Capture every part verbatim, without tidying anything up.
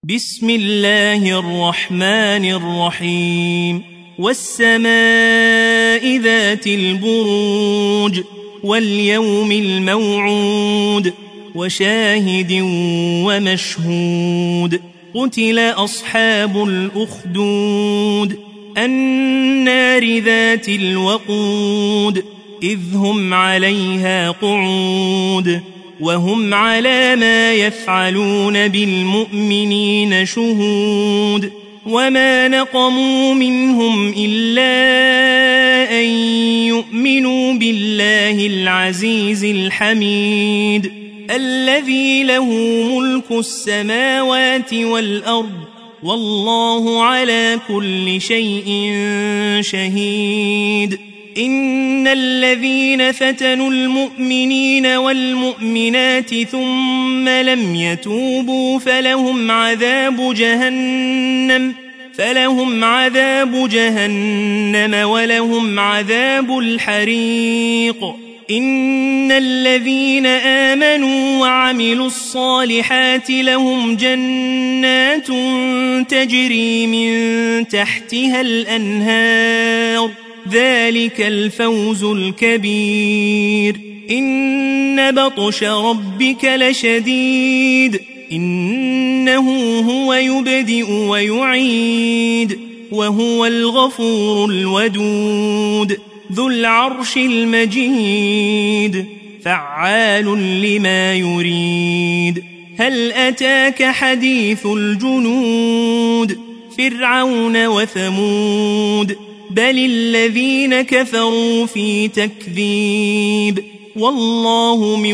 بسم الله الرحمن الرحيم والسماء ذات البروج واليوم الموعود وشاهد ومشهود قتل أصحاب الأخدود النار ذات الوقود إذ هم عليها قعود وهم على ما يفعلون بالمؤمنين شهود وما نقموا منهم إلا أن يؤمنوا بالله العزيز الحميد الذي له ملك السماوات والأرض والله على كل شيء شهيد إن الذين فتنوا المؤمنين والمؤمنات ثم لم يتوبوا فلهم عذاب جهنم فلهم عذاب جهنم ولهم عذاب الحريق إن الذين آمنوا وعملوا الصالحات لهم جنات تجري من تحتها الأنهار ذلك الفوز الكبير إن بطش ربك لشديد إنه هو يبدئ ويعيد وهو الغفور الودود ذو العرش المجيد فعال لما يريد هل أتاك حديث الجنود فرعون وثمود بل الذين كفروا في تكذيب والله من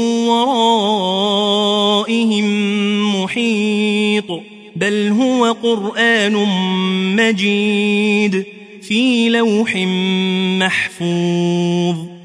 ورائهم محيط بل هو قرآن مجيد في لوح محفوظ